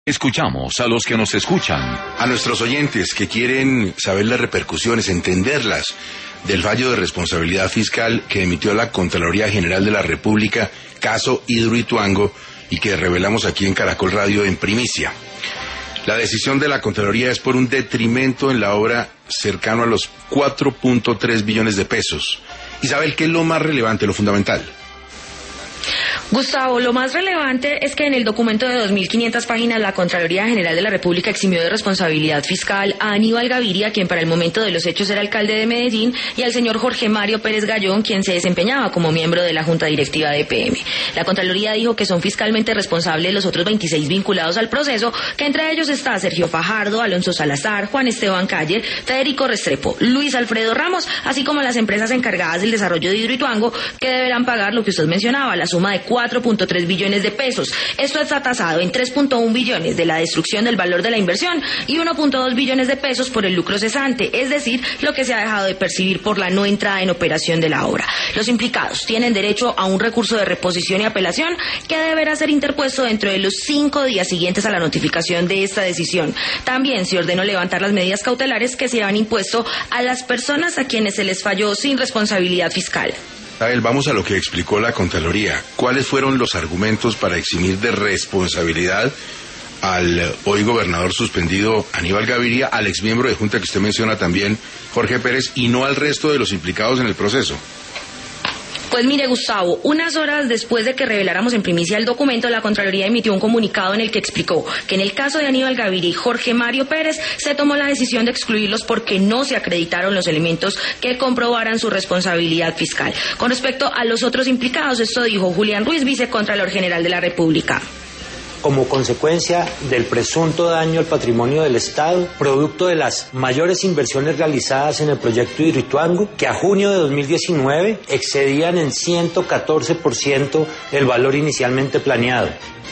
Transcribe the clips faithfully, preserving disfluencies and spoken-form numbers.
Escuchamos a los que nos escuchan. A nuestros oyentes que quieren saber las repercusiones, entenderlas, del fallo de responsabilidad fiscal que emitió la Contraloría General de la República, caso Hidroituango, y que revelamos aquí en Caracol Radio en primicia. La decisión de la Contraloría es por un detrimento en la obra cercano a los cuatro punto tres billones de pesos. Isabel, ¿qué es lo más relevante, lo fundamental? Gustavo, lo más relevante es que en el documento de dos mil quinientas páginas la Contraloría General de la República eximió de responsabilidad fiscal a Aníbal Gaviria, quien para el momento de los hechos era alcalde de Medellín, y al señor Jorge Mario Pérez Gallón, quien se desempeñaba como miembro de la Junta Directiva de E P M. La Contraloría dijo que son fiscalmente responsables los otros veintiséis vinculados al proceso, que entre ellos está Sergio Fajardo, Alonso Salazar, Juan Esteban Calle, Federico Restrepo, Luis Alfredo Ramos, así como las empresas encargadas del desarrollo de Hidroituango, que deberán pagar lo que usted mencionaba, la suma de cuatro punto tres billones de pesos. Esto está tasado en tres punto uno billones de la destrucción del valor de la inversión y uno punto dos billones de pesos por el lucro cesante, es decir, lo que se ha dejado de percibir por la no entrada en operación de la obra. Los implicados tienen derecho a un recurso de reposición y apelación que deberá ser interpuesto dentro de los cinco días siguientes a la notificación de esta decisión. También se ordenó levantar las medidas cautelares que se han impuesto a las personas a quienes se les falló sin responsabilidad fiscal. Abel, vamos a lo que explicó la Contraloría. ¿Cuáles fueron los argumentos para eximir de responsabilidad al hoy gobernador suspendido Aníbal Gaviria, al exmiembro de Junta que usted menciona también, Jorge Pérez, y no al resto de los implicados en el proceso? Pues mire, Gustavo, unas horas después de que reveláramos en primicia el documento, la Contraloría emitió un comunicado en el que explicó que en el caso de Aníbal Gaviria y Jorge Mario Pérez se tomó la decisión de excluirlos porque no se acreditaron los elementos que comprobaran su responsabilidad fiscal. Con respecto a los otros implicados, esto dijo Julián Ruiz, vicecontralor general de la República. Como consecuencia del presunto daño al patrimonio del Estado, producto de las mayores inversiones realizadas en el proyecto Hidroituango, que a junio de dos mil diecinueve excedían en ciento catorce por ciento el valor inicialmente planeado.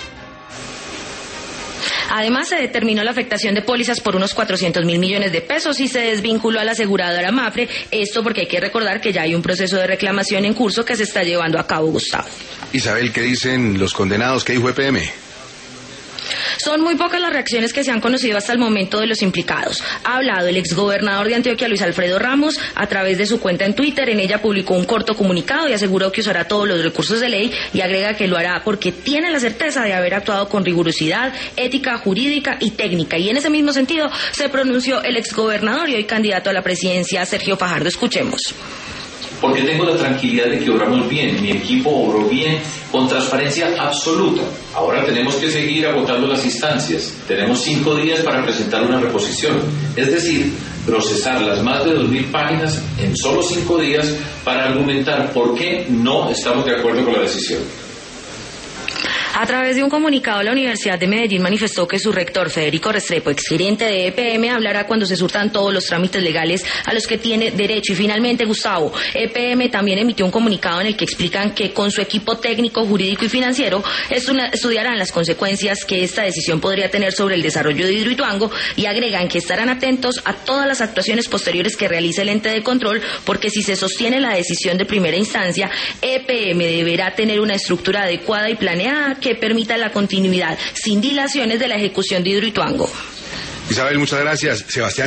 Además, se determinó la afectación de pólizas por unos cuatrocientos mil millones de pesos y se desvinculó a la aseguradora Mapfre, esto porque hay que recordar que ya hay un proceso de reclamación en curso que se está llevando a cabo, Gustavo. Isabel, ¿qué dicen los condenados? ¿Qué dijo E P M? Son muy pocas las reacciones que se han conocido hasta el momento de los implicados. Ha hablado el exgobernador de Antioquia, Luis Alfredo Ramos, a través de su cuenta en Twitter. En ella publicó un corto comunicado y aseguró que usará todos los recursos de ley y agrega que lo hará porque tiene la certeza de haber actuado con rigurosidad, ética, jurídica y técnica. Y en ese mismo sentido se pronunció el exgobernador y hoy candidato a la presidencia, Sergio Fajardo. Escuchemos. Porque tengo la tranquilidad de que obramos bien, mi equipo obró bien, con transparencia absoluta. Ahora tenemos que seguir agotando las instancias. Tenemos cinco días para presentar una reposición, es decir, procesar las más de dos mil páginas en solo cinco días para argumentar por qué no estamos de acuerdo con la decisión. A través de un comunicado, la Universidad de Medellín manifestó que su rector, Federico Restrepo, exgerente de E P M, hablará cuando se surtan todos los trámites legales a los que tiene derecho. Y finalmente, Gustavo, E P M también emitió un comunicado en el que explican que con su equipo técnico, jurídico y financiero estudiarán las consecuencias que esta decisión podría tener sobre el desarrollo de Hidroituango y agregan que estarán atentos a todas las actuaciones posteriores que realice el ente de control, porque si se sostiene la decisión de primera instancia, E P M deberá tener una estructura adecuada y planeada que permita la continuidad sin dilaciones de la ejecución de Hidroituango. Isabel, muchas gracias. Sebastián.